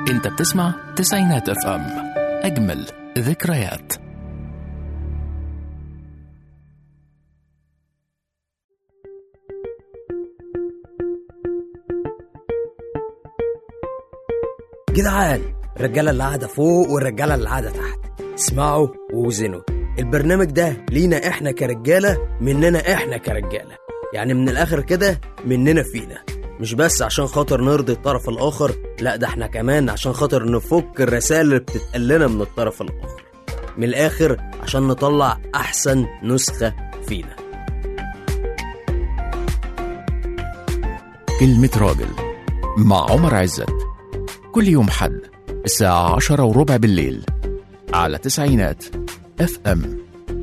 انت بتسمع تسعينات اف ام، اجمل ذكريات. جدعان، الرجاله اللي قاعده فوق والرجاله اللي قاعده تحت، اسمعوا ووزنوا. البرنامج ده لينا احنا كرجاله، مننا احنا كرجاله، يعني من الاخر كده مننا فينا، مش بس عشان خاطر نرضي الطرف الاخر، لا ده احنا كمان عشان خاطر نفك الرسائل اللي بتتقلنا من الطرف الاخر، من الاخر عشان نطلع احسن نسخه فينا. كلمة راجل مع عمر عزت، كل يوم حد الساعة 10:15 بالليل على تسعينات اف ام.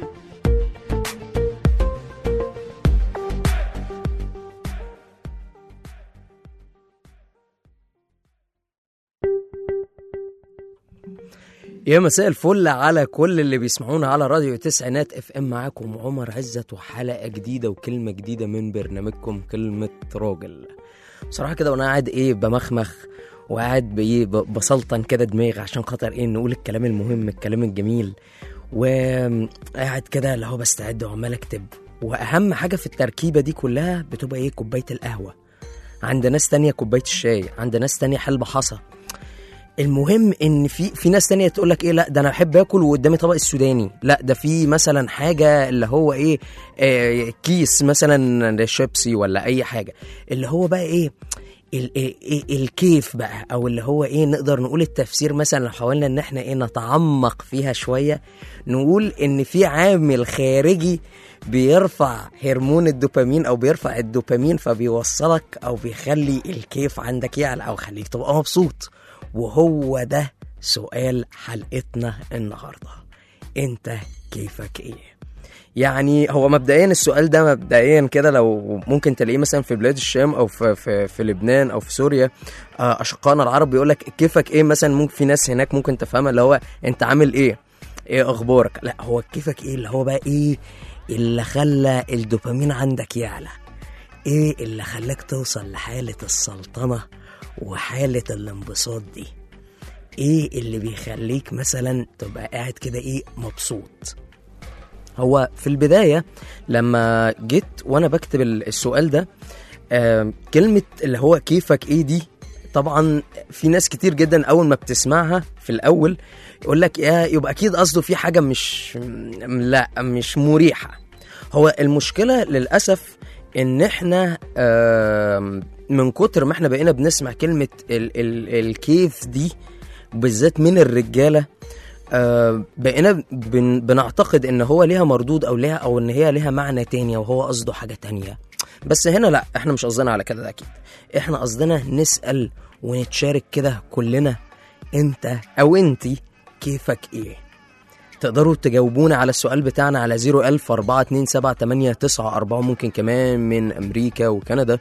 يا مساء الفل على كل اللي بيسمعونا على راديو تسعينات اف ام. معاكم عمر عزت وحلقة جديدة وكلمة جديدة من برنامجكم كلمة راجل. بصراحة كده وانا قاعد بمخمخ وقاعد بسلطن كده دماغي عشان خاطر نقول الكلام المهم، الكلام الجميل، وقاعد كده اللي هو بستعد وعمال اكتب. واهم حاجة في التركيبة دي كلها بتبقى كوباية القهوة، عند ناس تانية كوباية الشاي، عند ناس تانية حلبة حصى. المهم ان في ناس تانية تقولك لا ده انا بحب اكل وقدامي طبق السوداني، لا ده في مثلا حاجة اللي هو كيس مثلا شيبسي ولا اي حاجة، اللي هو بقى الكيف بقى، او اللي هو نقدر نقول التفسير مثلا لو حاولنا ان احنا نتعمق فيها شوية، نقول ان في عامل خارجي بيرفع هرمون الدوبامين او بيرفع الدوبامين، فبيوصلك او بيخلي الكيف عندك يعلى او خليك تبقى مبسوط. وهو ده سؤال حلقتنا النهاردة، انت كيفك ايه؟ يعني هو مبدئيا السؤال ده مبدئيا كده لو ممكن تلاقيه مثلا في بلاد الشام او في لبنان او في سوريا، اشقائنا العرب بيقولك كيفك ايه مثلا. ممكن في ناس هناك ممكن تفهمها اللي هو انت عامل ايه اخبارك، لا هو كيفك ايه اللي هو بقى اللي خلى الدوبامين عندك يعلى، اللي خلاك توصل لحالة السلطنة وحالة الانبساط دي، اللي بيخليك مثلا تبقى قاعد كده مبسوط. هو في البداية لما جيت وانا بكتب السؤال ده، كلمة اللي هو كيفك ايه دي، طبعا في ناس كتير جدا اول ما بتسمعها في الاول يقولك يبقى اكيد قصده في حاجة مش مريحة. هو المشكلة للأسف ان احنا من كتر ما احنا بقينا بنسمع كلمة الكيف دي بالذات من الرجالة، بقينا بنعتقد ان هو ليها مردود او ان هي ليها معنى تاني وهو قصده حاجة تانية. بس هنا لا، احنا مش قصدنا على كده، اكيد احنا قصدنا نسأل ونتشارك كده كلنا، انت او انتي كيفك ايه؟ تقدروا تجاوبونا على السؤال بتاعنا على 01042788994، ممكن كمان من أمريكا وكندا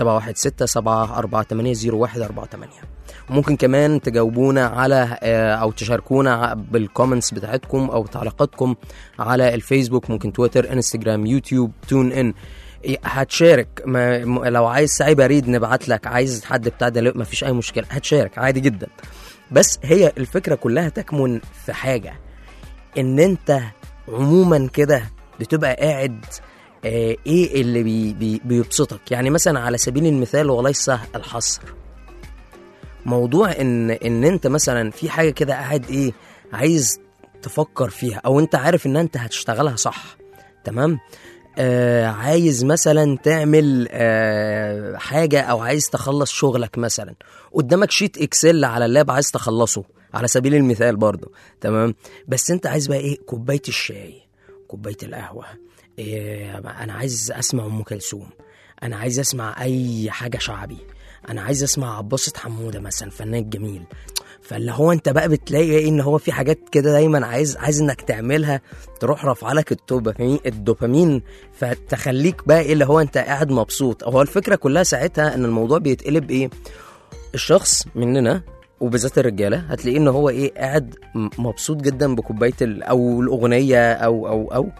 716-748-0148. وممكن كمان تجاوبونا على أو تشاركونا بالكومنتس بتاعتكم أو تعليقاتكم على الفيسبوك، ممكن تويتر، انستجرام، يوتيوب، تون ان. هتشارك لو عايز سعي بريد نبعت لك، عايز حد بتاع ده ما فيش أي مشكلة، هتشارك عادي جدا. بس هي الفكرة كلها تكمن في حاجة، ان انت عموما كده بتبقى قاعد اللي بيبسطك. يعني مثلا على سبيل المثال وليس الحصر، موضوع ان انت مثلا في حاجة كده قاعد عايز تفكر فيها، او انت عارف ان انت هتشتغلها صح، تمام، عايز مثلا تعمل حاجة او عايز تخلص شغلك، مثلا قدامك شيت اكسل على اللاب عايز تخلصه على سبيل المثال برضو، تمام، بس انت عايز بقى كوباية الشاي، كوباية القهوة، انا عايز اسمع ام كلثوم، انا عايز اسمع اي حاجة شعبي، انا عايز اسمع عباسة حمودة مثلا فنان جميل. فاللي هو انت بقى بتلاقي ان هو في حاجات كده دايما عايز انك تعملها تروح رافعلك الدوبامين، فتخليك بقى اللي هو انت قاعد مبسوط. هو الفكرة كلها ساعتها ان الموضوع بيتقلب الشخص مننا وبالذات الرجالة هتلاقيه ان هو قاعد مبسوط جدا بكوباية او الاغنية او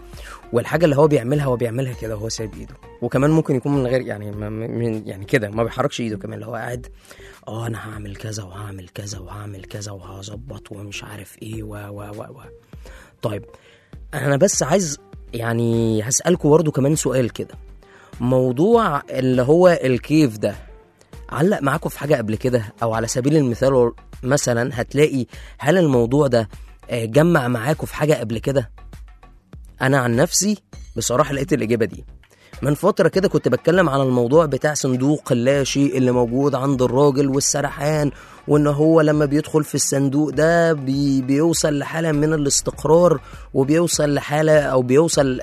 والحاجه اللي هو بيعملها كده وهو سايب ايده، وكمان ممكن يكون من غير يعني يعني كده ما بيحركش ايده كمان، اللي هو قاعد انا هعمل كذا وهعمل كذا وهعمل كذا وهظبط ومش عارف ايه و. طيب انا بس عايز يعني هسألكوا برضو كمان سؤال كده، موضوع اللي هو الكيف ده علق معاكم في حاجة قبل كده؟ او على سبيل المثال مثلا هتلاقي هل الموضوع ده جمع معاكم في حاجة قبل كده؟ انا عن نفسي بصراحة لقيت الإجابة دي من فترة كده، كنت بتكلم على الموضوع بتاع صندوق اللاشيء اللي موجود عند الراجل والسرحان، وان هو لما بيدخل في الصندوق ده بيوصل لحالة من الاستقرار، وبيوصل لحالة او بيوصل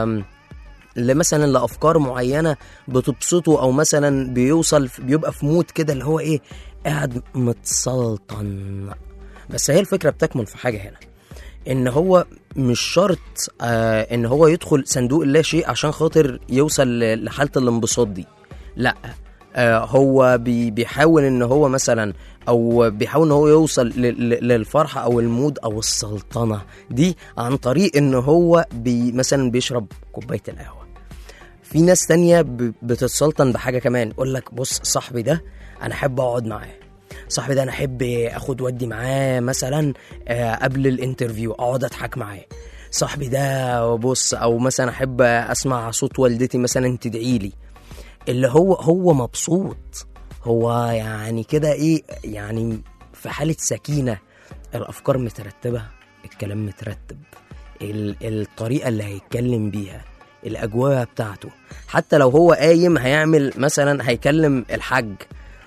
مثلا لأفكار معينة بتبسطه، او مثلا بيبقى في مود كده اللي هو ايه قاعد متسلطن. بس هي الفكرة بتكمن في حاجة هنا، ان هو مش شرط ان هو يدخل صندوق اللاشيء عشان خاطر يوصل لحالة الانبساط دي، لا هو بيحاول ان هو مثلا او بيحاول ان هو يوصل للفرحة او المود او السلطنة دي عن طريق ان هو مثلا بيشرب كوباية القهوة. في ناس تانية بتتسلطن بحاجة كمان، يقول لك بص صاحبي ده انا احب اقعد معاه، صاحبي ده انا احب اخد ودي معاه مثلا قبل الانترفيو اقعد اضحك معاه، صاحبي ده بص، او مثلا احب اسمع صوت والدتي مثلا تدعي لي، اللي هو مبسوط، هو يعني كده ايه يعني في حالة سكينة، الافكار مترتبة، الكلام مترتب، الطريقة اللي هيتكلم بيها، الاجواء بتاعته، حتى لو هو قايم هيعمل مثلا هيكلم الحاج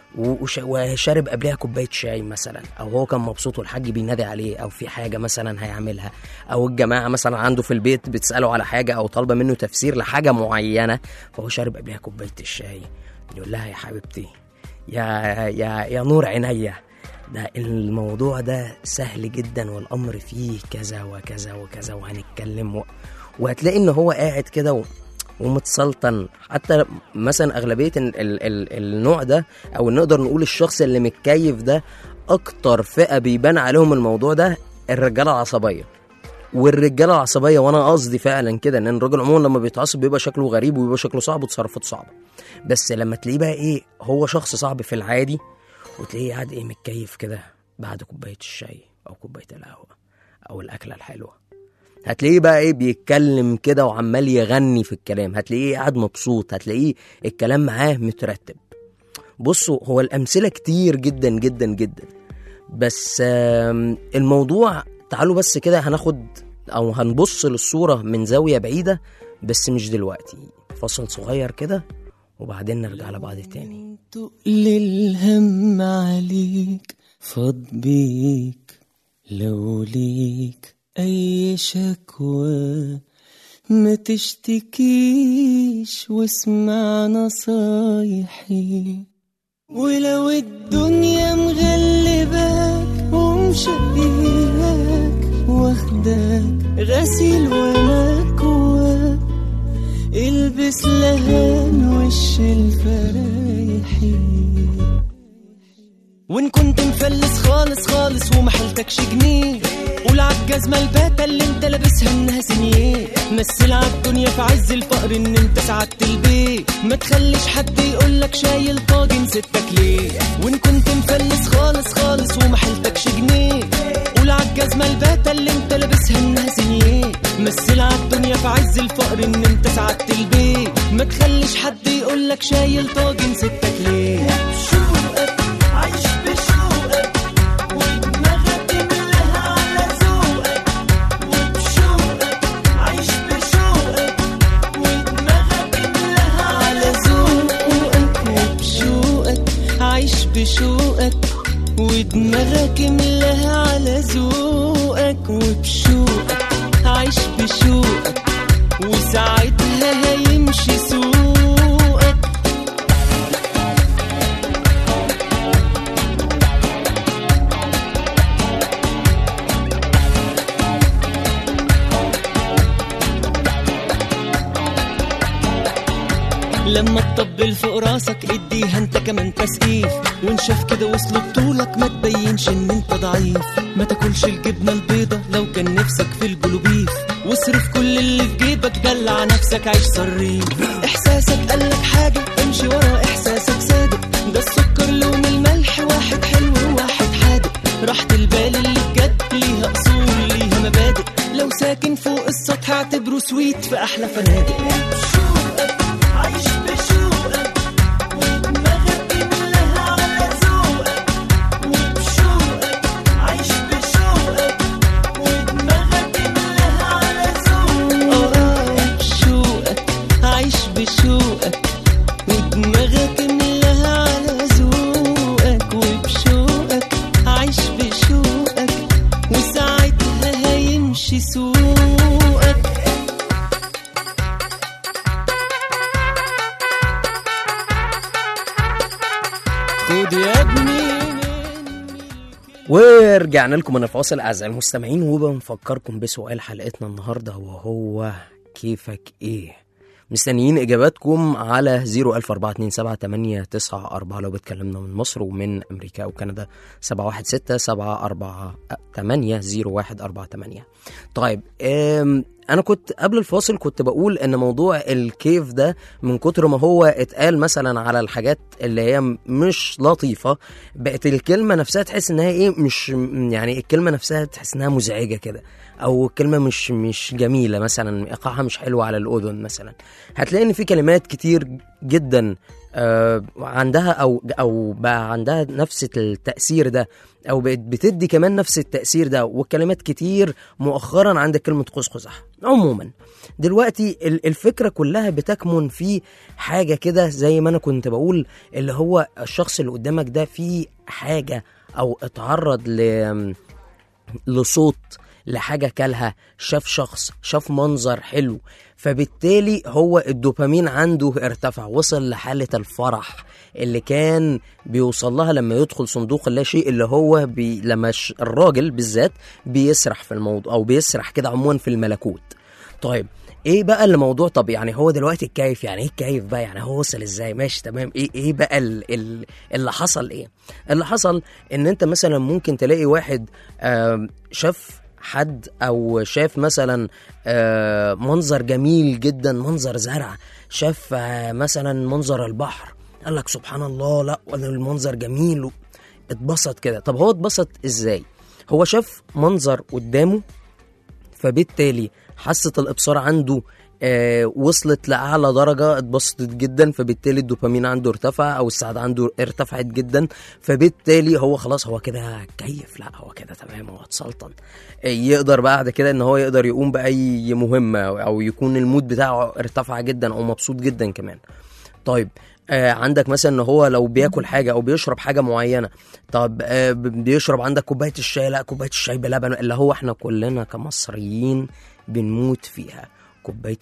وشارب قبلها كوبايه شاي مثلا، او هو كان مبسوط والحاج بينادي عليه، او في حاجه مثلا هيعملها، او الجماعه مثلا عنده في البيت بتساله على حاجه او طالبه منه تفسير لحاجه معينه، فهو شارب قبلها كوبايه الشاي، يقول لها يا حبيبتي يا نور عينيا، ده الموضوع ده سهل جدا والامر فيه كذا وكذا وكذا وهنتكلم وهتلاقي ان هو قاعد كده ومتسلطن. حتى مثلا أغلبية النوع ده أو نقدر نقول الشخص اللي متكيف ده أكتر فئة بيبان عليهم الموضوع ده الرجالة العصبية. والرجالة العصبية وأنا قصدي فعلا كده إن الراجل عموما لما بيتعصب بيبقى شكله غريب وبيبقى شكله صعب وتصرفاته صعبة، بس لما تلاقيه بقى إيه هو شخص صعب في العادي وتلاقيه قاعد إيه متكيف كده بعد كوباية الشاي أو كوباية القهوة أو الأكلة الحلوة، هتلاقيه بقى ايه بيتكلم كده وعمال يغني في الكلام، هتلاقيه قاعد مبسوط، هتلاقيه الكلام معاه مترتب. بصوا هو الأمثلة كتير جدا جدا جدا، بس الموضوع تعالوا بس كده هناخد أو هنبص للصورة من زاوية بعيدة، بس مش دلوقتي، فصل صغير كده وبعدين نرجع لبعض تاني. تقل الهم عليك فاض بيك لو ليك أي شكوى ما تشتكيش واسمع نصايحي، ولو الدنيا مغلباك ومشقياك واخداك غسيل ومكواك، البس لهان وش الفرايحي. وان كنت مفلس خالص خالص ومحلتكش جنيه، قول عالجزمة الباتة اللي انت لابسها انها سنيه، مثل عالدنيا في عز الفقر ان انت سعدت البيت، ما تخليش حد يقولك شايل طاجن ستك ليه. وان كنت مفلس خالص خالص ومحلتكش جنيه، قول عالجزمة الباتة اللي انت لابسها انها سنيه، مثل عالدنيا في عز الفقر ان انت سعدت البيت، ما تخليش حد يقولك شايل طاجن ستك ليه. عايش بشوقك ودماغك ملها على ذوقك، وبشوقك عايش بشوقك ودماغك ملها على ذوقك، وبشوقك عايش بشوقك ودماغك ملها على ذوقك، وبشوقك عايش بشوقك وساعتها هيمشي سوقك. لما تطبل فوق راسك اديها انت كمان تسقيف، وانشف كده وصل بطولك ما تبينش ان انت ضعيف، ما تاكلش الجبنة البيضة لو كان نفسك في الجلوبيف، واصرف كل اللي في جيبك، دلع نفسك عيش صريف. احساسك قالك حاجة امشي ورا احساسك صادق، ده السكر لون الملح، واحد حلو وواحد حادق. راحة البال اللي بجد ليها اصول ليها مبادئ، لو ساكن فوق السطح اعتبره سويت في احلى فنادق. بشوقك عيش بشوقك، ودماغك املاها على ذوقك. وبشوقك عيش بشوقك، ودماغك املاها على ذوقك. بشوقك عيش بشوقك، ودماغك املاها على ذوقك. وبشوقك عيش بشوقك، وساعتها هيمشي سوقك. خد يا ابني ورجعنا لكم من الفاصل أعزائي المستمعين، وبنفكركم بسؤال حلقتنا النهاردة وهو كيفك إيه؟ مستنيين إجاباتكم على 014278994 لو بتكلمنا من مصر، ومن أمريكا أو كندا 716-748-0148. طيب أنا كنت قبل الفاصل كنت بقول إن موضوع الكيف ده من كتر ما هو اتقال مثلا على الحاجات اللي هي مش لطيفة، بقت الكلمة نفسها تحس إنها إيه، مش يعني الكلمة نفسها تحس إنها مزعجة كده، أو الكلمة مش جميلة مثلا، إيقاعها مش حلو على الأذن مثلا. هتلاقي إن في كلمات كتير جدا عندها أو بقى عندها نفس التأثير ده، أو بتدي كمان نفس التأثير ده، والكلمات كتير مؤخرا عندك كلمة قوس قزح. عموما دلوقتي الفكرة كلها بتكمن في حاجة كده زي ما أنا كنت بقول، اللي هو الشخص اللي قدامك ده فيه حاجة أو اتعرض لصوت، لحاجة كلها، شاف شخص، شاف منظر حلو، فبالتالي هو الدوبامين عنده ارتفع، وصل لحالة الفرح اللي كان بيوصل لها لما يدخل صندوق اللا شيء، اللي هو لما الراجل بالذات بيسرح في الموضوع، أو بيسرح كده عموما في الملكوت. طيب ايه بقى الموضوع؟ طب يعني هو دلوقتي الكيف، يعني ايه الكيف بقى؟ يعني هو وصل ازاي؟ ماشي تمام، ايه بقى اللي حصل؟ ايه اللي حصل؟ ان انت مثلا ممكن تلاقي واحد شاف حد، او شاف مثلا منظر جميل جدا، منظر زرع، شاف مثلا منظر البحر، قال لك سبحان الله، لا المنظر جميل، اتبسط كده. طب هو اتبسط ازاي؟ هو شاف منظر قدامه، فبالتالي حاسة الابصار عنده وصلت لأعلى درجة، اتبسطت جدا، فبالتالي الدوبامين عنده ارتفع، أو السعادة عنده ارتفعت جدا، فبالتالي هو خلاص، هو كده كيف، لا هو كده تمام، هو اتسلطن، يقدر بعد كده ان هو يقدر يقوم بأي مهمة، أو يكون المود بتاعه ارتفع جدا، أو مبسوط جدا كمان. طيب عندك مثلا ان هو لو بياكل حاجه او بيشرب حاجه معينه، طب بيشرب عندك كوبايه الشاي، لا كوبايه الشاي بلبن اللي هو احنا كلنا كمصريين بنموت فيها، كوبايه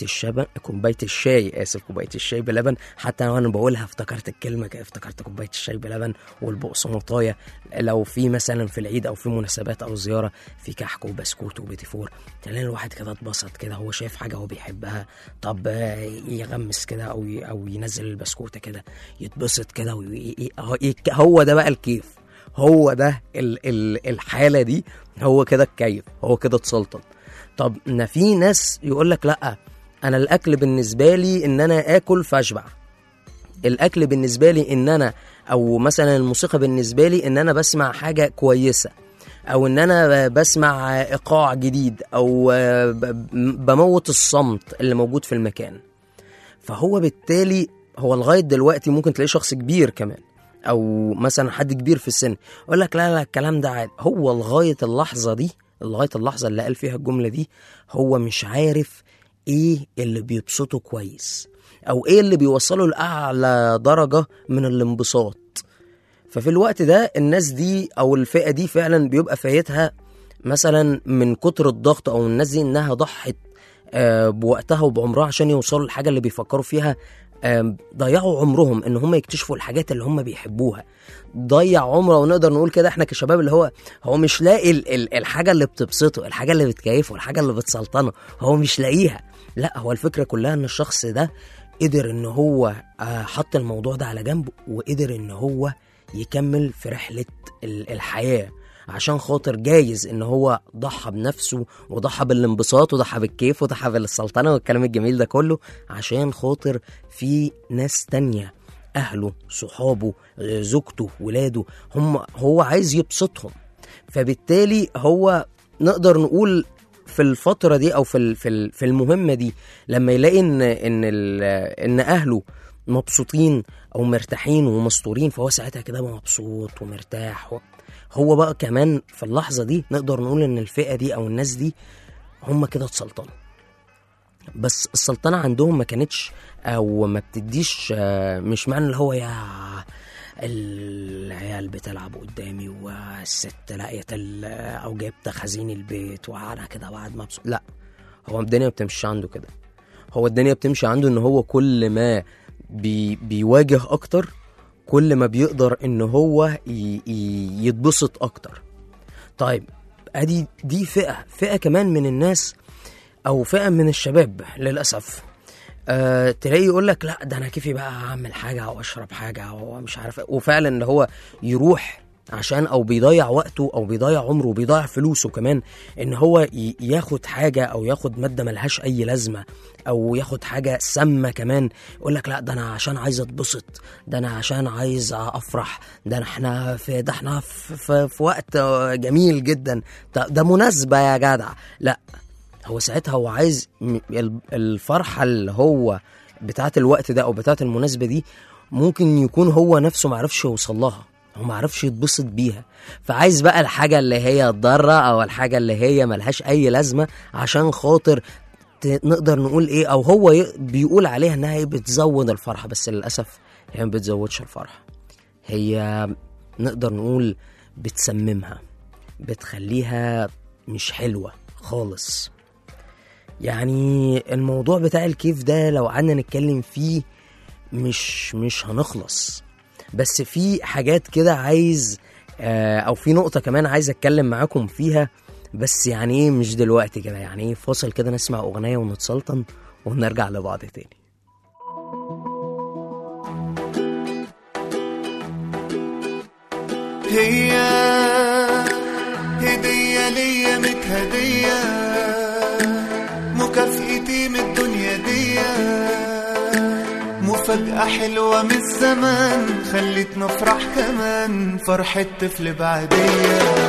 الشاي بلبن. حتى وانا بقولها افتكرت الكلمه، افتكرت كوبايه الشاي بلبن والبقسماطايه، لو في مثلا في العيد او في مناسبات او زياره في كحك وبسكوت وبيتي فور، تلاقي الواحد كده اتبسط كده، هو شايف حاجه هو بيحبها، طب يغمس كده او ينزل البسكوته كده، يتبسط كده، هو ده بقى الكيف، هو ده الحاله دي، هو كده الكيف، هو كده اتسلطن. طب في ناس يقول لك لا، انا الاكل بالنسبه لي ان انا اكل فاشبع، الاكل بالنسبه لي ان انا، او مثلا الموسيقى بالنسبه لي ان انا بسمع حاجه كويسه، او ان انا بسمع ايقاع جديد، او بموت الصمت اللي موجود في المكان. فهو بالتالي هو لغايه دلوقتي ممكن تلاقي شخص كبير كمان، او مثلا حد كبير في السن يقول لك لا الكلام ده عادي، هو لغايه اللحظه دي، لغايه اللحظه اللي قال فيها الجمله دي، هو مش عارف ايه اللي بيبسطه كويس، او ايه اللي بيوصله لاعلى درجه من الانبساط. ففي الوقت ده الناس دي او الفئه دي فعلا بيبقى فايتها مثلا من كتر الضغط، او الناس دي انها ضحت بوقتها وبعمرها عشان يوصلوا للحاجه اللي بيفكروا فيها، ضيعوا عمرهم ان هم يكتشفوا الحاجات اللي هم بيحبوها، ضيع عمره. ونقدر نقول كده احنا كشباب اللي هو مش لاقي الحاجه اللي بتبسطه، الحاجه اللي بتكيفه، الحاجه اللي بتسلطنه، هو مش لاقيها. لا، هو الفكره كلها ان الشخص ده قدر ان هو حط الموضوع ده على جنب، وقدر ان هو يكمل في رحله الحياه، عشان خاطر جايز ان هو ضحى بنفسه وضحى بالانبساط وضحى بالكيف وضحى بالسلطنة والكلام الجميل ده كله عشان خاطر في ناس تانية، اهله، صحابه، زوجته، ولاده، هو عايز يبسطهم. فبالتالي هو نقدر نقول في الفترة دي او في المهمة دي لما يلاقي ان اهله مبسوطين او مرتاحين ومستورين، فهو ساعتها كده مبسوط ومرتاح. هو بقى كمان في اللحظة دي نقدر نقول ان الفئة دي او الناس دي هم كده اتسلطنوا. بس السلطنة عندهم ما كانتش او ما بتديش، مش معنى اللي هو يا العيال بتلعب قدامي والست لقيت او جبت خزين البيت وانا كده بعد مبسوط. لا، هو الدنيا بتمشي عنده كده. هو الدنيا بتمشي عنده ان هو كل ما بيواجه اكتر كل ما بيقدر ان هو يتبسط اكتر. طيب ادي دي فئة كمان من الناس او فئة من الشباب للأسف. تلاقي يقول لك لا ده انا كيفي بقى اعمل حاجة او اشرب حاجة او مش عارف، وفعلا ان هو يروح عشان او بيضيع وقته او بيضيع عمره وبيضيع فلوسه كمان ان هو ياخد حاجة او ياخد مادة ملهاش اي لازمة او ياخد حاجة سامة كمان. يقول لك لا ده انا عشان عايز اتبسط، ده انا عشان عايز افرح، ده احنا في وقت جميل جدا، ده مناسبة يا جدع. لا، هو ساعتها هو عايز الفرحة اللي هو بتاعت الوقت ده او بتاعت المناسبة دي ممكن يكون هو نفسه معرفش يوصل لها، هو معرفش يتبسط بيها، فعايز بقى الحاجة اللي هي ضارة او الحاجة اللي هي ملهاش اي لازمة عشان خاطر نقدر نقول ايه، او هو بيقول عليها انها بتزود الفرحة. بس للأسف هي ما بتزودش الفرحة، هي نقدر نقول بتسممها، بتخليها مش حلوة خالص. يعني الموضوع بتاع الكيف ده لو قعدنا نتكلم فيه مش هنخلص. بس في حاجات كده عايز او في نقطة كمان عايز اتكلم معاكم فيها، بس يعني ايه مش دلوقتي كده، يعني ايه فاصل كده نسمع اغنية ونتسلطن ونرجع لبعض تاني. هي هدية ليا متهدية، مكافئتي من الدنيا دي، مفاجأة حلوة من الزمان خلت نفرح كمان، فرحة طفل بعدية.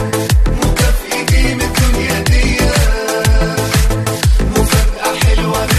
حلوة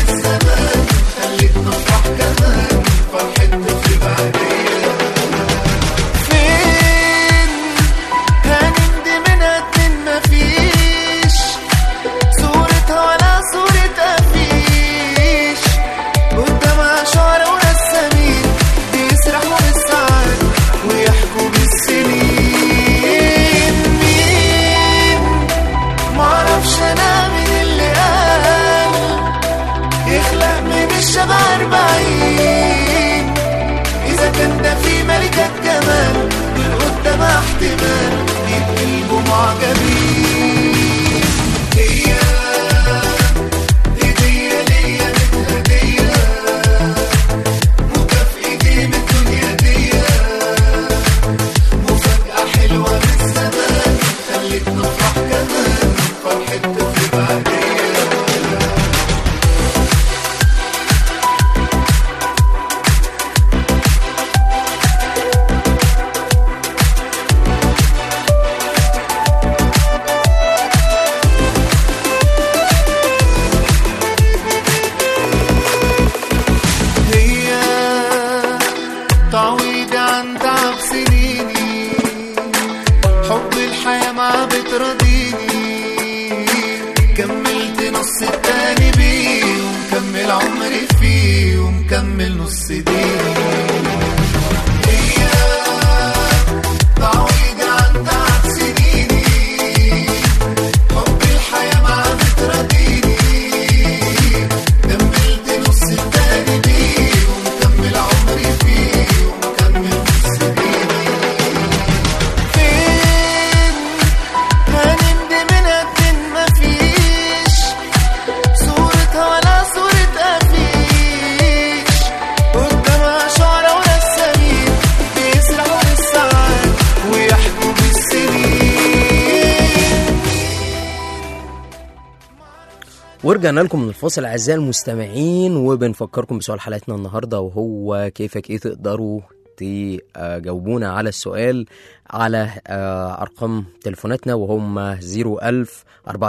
ورجعنا لكم من الفاصل أعزائي المستمعين، وبنفكركم بسؤال حلقتنا النهاردة، وهو كيفك إيه تقدروا تجاوبونا على السؤال على أرقام تليفوناتنا، وهم 01000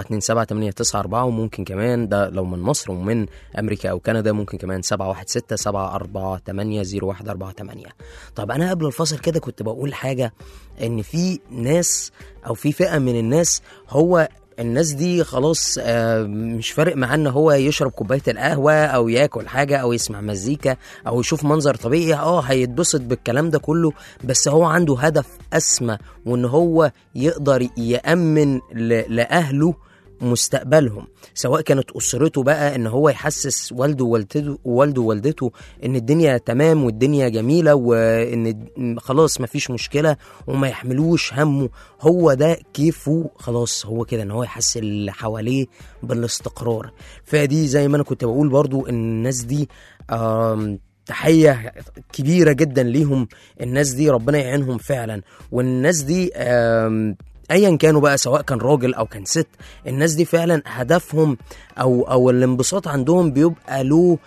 427 وممكن كمان ده لو من مصر، ومن أمريكا أو كندا ممكن كمان 716 748 0148. طب أنا قبل الفاصل كده كنت بقول حاجة، إن في ناس أو في فئة من الناس، هو الناس دي خلاص مش فارق معاه ان هو يشرب كوبايه القهوه او ياكل حاجه او يسمع مزيكا او يشوف منظر طبيعي، هيتبسط بالكلام ده كله، بس هو عنده هدف اسمى، وان هو يقدر يأمن لاهله مستقبلهم، سواء كانت أسرته بقى، ان هو يحسس والده ووالدته ان الدنيا تمام والدنيا جميلة، وان خلاص مفيش مشكلة وما يحملوش همه. هو ده كيفه خلاص، هو كده ان هو يحس اللي حواليه بالاستقرار. فدي زي ما انا كنت بقول برضو ان الناس دي تحية كبيرة جدا ليهم، الناس دي ربنا يعينهم فعلا. والناس دي ايا كانوا بقى، سواء كان راجل او كان ست، الناس دي فعلا هدفهم او الانبساط عندهم بيبقى له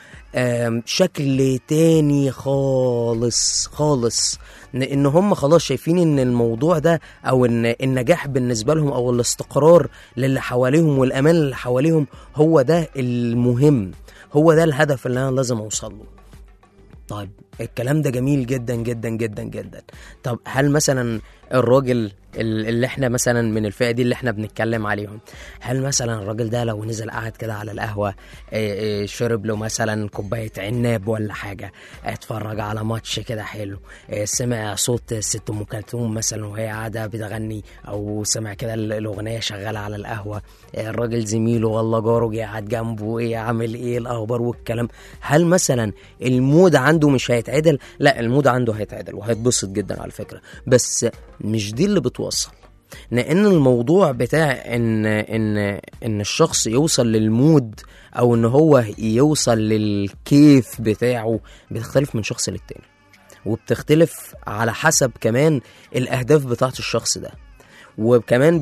شكل تاني خالص خالص، ان هم خلاص شايفين ان الموضوع ده او ان النجاح بالنسبة لهم او الاستقرار للي حواليهم والامان اللي حواليهم هو ده المهم، هو ده الهدف اللي انا لازم اوصل له. طيب الكلام ده جميل جدا جدا جدا جدا. طب هل مثلا الراجل اللي احنا مثلا من الفئة دي اللي احنا بنتكلم عليهم، هل مثلا الراجل ده لو نزل قاعد كده على القهوة، شرب له مثلا كوباية عناب ولا حاجة، اتفرج على ماتش كده حلو، سمع صوت ست أم كلثوم مثلا وهي قاعدة بتغني، او سمع كده الأغنية شغالة على القهوة، الراجل زميله والله جاره قاعد جنبه، ايه عامل ايه الأخبار والكلام، هل مثلا المود عنده مش هيتعدل؟ لا، المود عنده هيتعدل وهيتبسط جدا على فكرة، بس مش دي اللي بتوصل. لان الموضوع بتاع ان الشخص يوصل للمود او ان هو يوصل للكيف بتاعه بتختلف من شخص للتاني، وبتختلف على حسب كمان الاهداف بتاعت الشخص ده، وكمان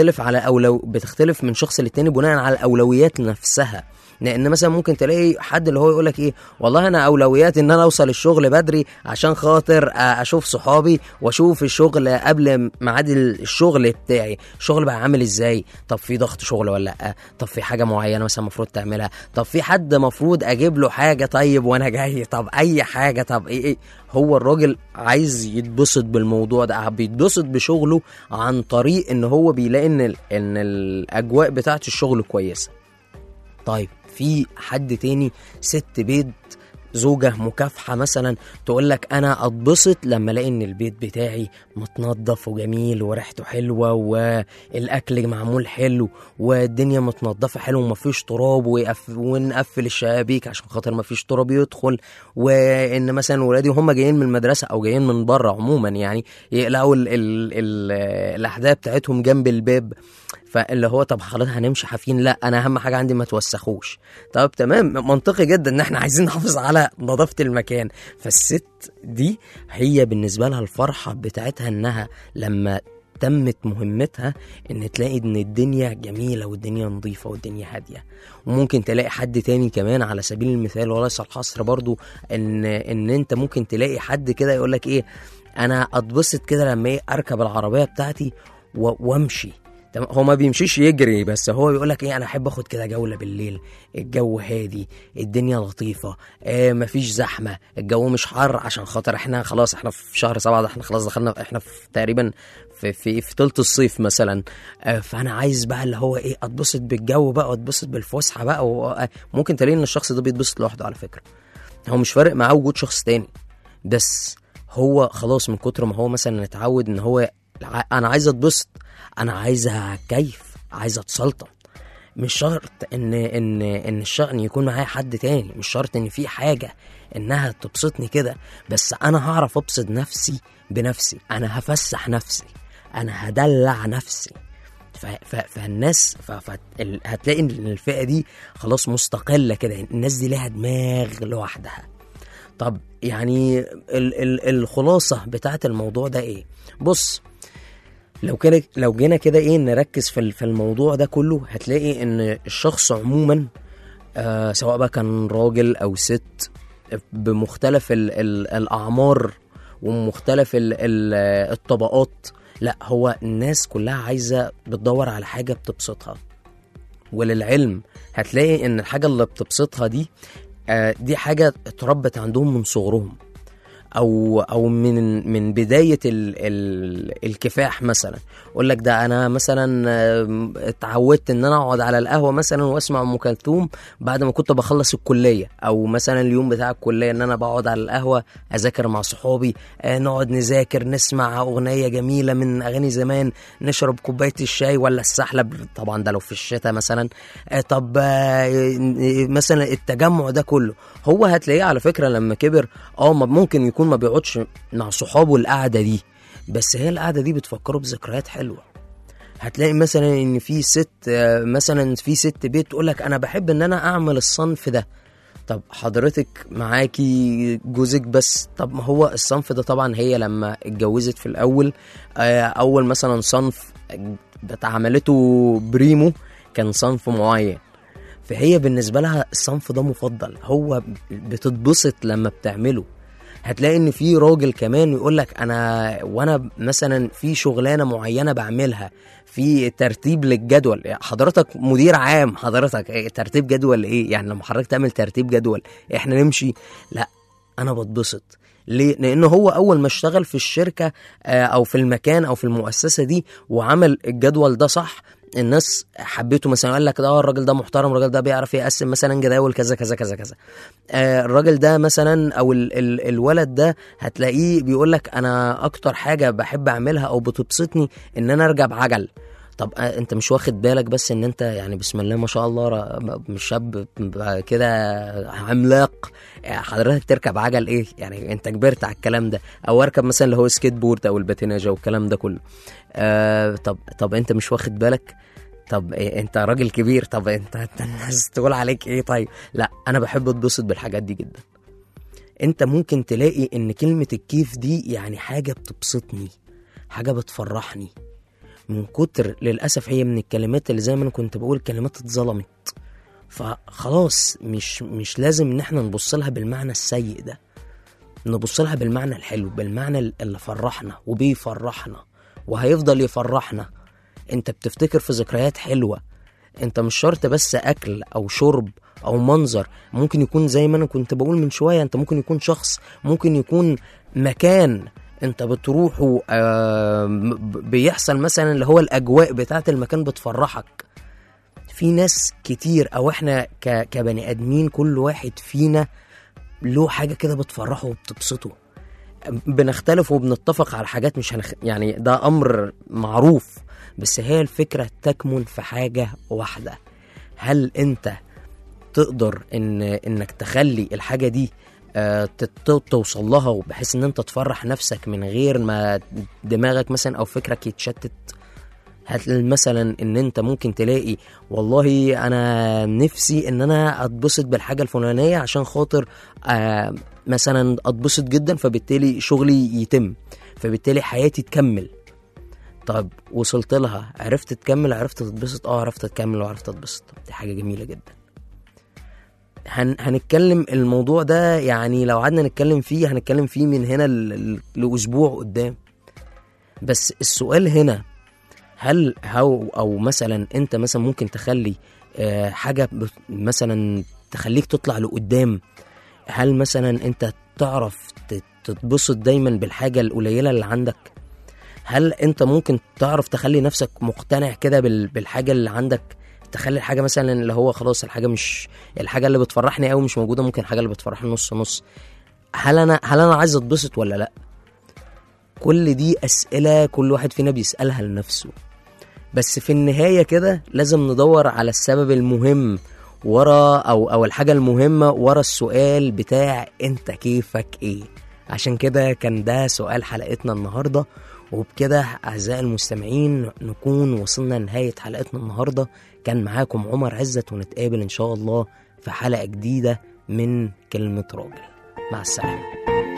بتختلف من شخص للتاني بناء على الاولويات نفسها. لان مثلا ممكن تلاقي حد اللي هو يقولك ايه، والله انا اولوياتي ان انا اوصل الشغل بدري عشان خاطر اشوف صحابي واشوف الشغل قبل ميعاد الشغل بتاعي، الشغل بقى عامل ازاي، طب في ضغط شغل ولا لا، طب في حاجه معينه مثلا المفروض تعملها، طب في حد مفروض اجيب له حاجه طيب وانا جاي، طب اي حاجه، طب ايه. هو الراجل عايز يتبسط بالموضوع ده، بيتبسط بشغله عن طريق ان هو بيلاقي ان الاجواء بتاعت الشغل كويسه. طيب في حد تاني، ست بيت، زوجة مكافحة مثلا، تقولك أنا أتبسط لما ألاقي إن البيت بتاعي متنظف وجميل وريحته حلوة والأكل معمول حلو والدنيا متنظفة حلو ومفيش تراب، ونقفل الشبابيك عشان خاطر مفيش تراب يدخل، وإن مثلا ولادي وهم جايين من المدرسة أو جايين من بره عموما يعني يقلقوا الأحذية بتاعتهم جنب الباب، فاللي هو طب خلاص هنمشي حافين، لا انا اهم حاجه عندي ما توسخوش. طب تمام، منطقي جدا ان احنا عايزين نحافظ على نظافه المكان. فالست دي هي بالنسبه لها الفرحه بتاعتها انها لما تمت مهمتها ان تلاقي ان الدنيا جميله والدنيا نظيفه والدنيا هاديه. وممكن تلاقي حد تاني كمان على سبيل المثال وليس الحصر برضو، ان انت ممكن تلاقي حد كده يقولك ايه، انا اتبسط كده لما اركب العربيه بتاعتي وامشي. هو ما بيمشيش يجري، بس هو بيقولك ايه، انا احب اخد كده جولة بالليل، الجو هادي، الدنيا لطيفة، مفيش زحمة، الجو مش حر، عشان خاطر احنا خلاص احنا في شهر 7 ده، احنا خلاص دخلنا، احنا في تقريبا في ثلث الصيف مثلا، فانا عايز بقى اللي هو ايه، اتبسط بالجو بقى واتبسط بالفسحة بقى. ممكن تلاقي ان الشخص ده بيتبسط لوحده على فكرة، هو مش فارق معاه وجود شخص تاني، بس هو خلاص من كتر ما هو مثلا اتعود ان هو انا عايز اتبسط، انا عايز كيف، عايز اتسلطن. مش شرط ان الشأن يكون معايا حد تاني، مش شرط ان في حاجة انها تبسطني كده، بس انا هعرف ابسط نفسي بنفسي، انا هفسح نفسي، انا هدلع نفسي. فالناس هتلاقي ان الفئة دي خلاص مستقلة كده، الناس دي لها دماغ لوحدها. طب يعني الخلاصة بتاعت الموضوع ده ايه؟ بص، لو جينا كده ايه نركز في الموضوع ده كله، هتلاقي ان الشخص عموما سواء بقى كان راجل او ست بمختلف الاعمار ومختلف الطبقات، لا هو الناس كلها عايزة بتدور على حاجة بتبسطها. وللعلم هتلاقي ان الحاجة اللي بتبسطها دي حاجة اتربت عندهم من صغرهم، او من بدايه الكفاح. مثلا اقول لك ده انا مثلا اتعودت ان انا اقعد على القهوه مثلا واسمع ام كلثوم بعد ما كنت بخلص الكليه، او مثلا اليوم بتاع الكليه ان انا بقعد على القهوه اذاكر مع صحابي، نقعد نذاكر نسمع اغنيه جميله من اغاني زمان، نشرب كوبايه الشاي ولا السحلب، طبعا ده لو في الشتاء مثلا. طب مثلا التجمع ده كله هو هتلاقيه على فكره لما كبر ممكن يكون ما بيقعدش مع صحابه القعده دي، بس هي القعده دي بتفكره بذكريات حلوه. هتلاقي مثلا ان في ست بيت تقولك انا بحب ان انا اعمل الصنف ده. طب حضرتك معاكي جوزك بس، طب ما هو الصنف ده طبعا هي لما اتجوزت في الاول اول مثلا صنف عملته بريمو كان صنف معين، فهي بالنسبه لها الصنف ده مفضل، هو بتتبسط لما بتعمله. هتلاقي ان في راجل كمان يقولك وانا مثلا في شغلانه معينه بعملها في ترتيب للجدول، حضرتك مدير عام، حضرتك ترتيب جدول ايه يعني؟ لما حضرتك تعمل ترتيب جدول احنا نمشي؟ لا انا بتبسط. ليه؟ لانه هو اول ما اشتغل في الشركه او في المكان او في المؤسسه دي وعمل الجدول ده صح، الناس حبيته. مثلا قال لك ده الراجل ده محترم، الراجل ده بيعرف يقسم مثلا جداول كذا كذا كذا كذا. الراجل ده مثلا او الولد ده هتلاقيه بيقول لك انا اكتر حاجه بحب اعملها او بتبسطني ان انا ارجع بعجل. طب انت مش واخد بالك بس ان انت يعني بسم الله ما شاء الله مش شاب كده عملاق، حضرتك تركب عجل ايه يعني؟ انت كبرت على الكلام ده. او اركب مثلا اللي هو سكيت بورد او الباتيناجه والكلام ده كله. طب انت مش واخد بالك؟ طب انت راجل كبير، طب انت الناس تقول عليك ايه؟ طيب لا انا بحب اتبسط بالحاجات دي جدا. انت ممكن تلاقي ان كلمه الكيف دي يعني حاجه بتبسطني، حاجه بتفرحني من كتر للأسف هي من الكلمات اللي زي ما أنا كنت بقول كلمات اتظلمت. فخلاص مش لازم إن احنا نبص لها بالمعنى السيء ده، نبص لها بالمعنى الحلو، بالمعنى اللي فرحنا وبيفرحنا وهيفضل يفرحنا. انت بتفتكر في ذكريات حلوة، انت مش شرط بس أكل أو شرب أو منظر، ممكن يكون زي ما أنا كنت بقول من شوية، انت ممكن يكون شخص، ممكن يكون مكان انت بتروحه بيحصل مثلا اللي هو الاجواء بتاعت المكان بتفرحك. في ناس كتير او احنا كبني ادمين كل واحد فينا له حاجة كده بتفرحه وبتبسطه. بنختلف وبنتفق على حاجات مش يعني ده امر معروف، بس هي الفكرة تكمن في حاجة واحدة. هل انت تقدر انك تخلي الحاجة دي توصل لها بحيث ان انت تفرح نفسك من غير ما دماغك مثلا او فكرك يتشتت؟ هل مثلا ان انت ممكن تلاقي والله انا نفسي ان انا اتبسط بالحاجة الفلانية عشان خاطر مثلا اتبسط جدا فبالتالي شغلي يتم، فبالتالي حياتي تكمل. طب وصلت لها، عرفت تكمل، عرفت تتبسط؟ عرفت تكمل وعرفت تتبسط، دي حاجة جميلة جدا. هنتكلم الموضوع ده يعني لو قعدنا نتكلم فيه هنتكلم فيه من هنا لأسبوع قدام. بس السؤال هنا هل أو مثلا أنت مثلا ممكن تخلي حاجة مثلا تخليك تطلع لقدام؟ هل مثلا أنت تعرف تتبسط دايما بالحاجة القليلة اللي عندك؟ هل أنت ممكن تعرف تخلي نفسك مقتنع كده بالحاجة اللي عندك؟ تخلي الحاجة مثلا اللي هو خلاص الحاجة مش الحاجة اللي بتفرحني قوي مش موجودة، ممكن الحاجة اللي بتفرحني نص نص. هل انا عايز اتبسط ولا لا؟ كل دي اسئلة كل واحد فينا بيسألها لنفسه، بس في النهاية كده لازم ندور على السبب المهم ورا او الحاجة المهمة ورا السؤال بتاع انت كيفك ايه. عشان كده كان ده سؤال حلقتنا النهاردة، وبكده أعزائي المستمعين نكون وصلنا لنهاية حلقتنا النهاردة. كان معاكم عمر عزت، ونتقابل إن شاء الله في حلقة جديدة من كلمة راجل. مع السلامة.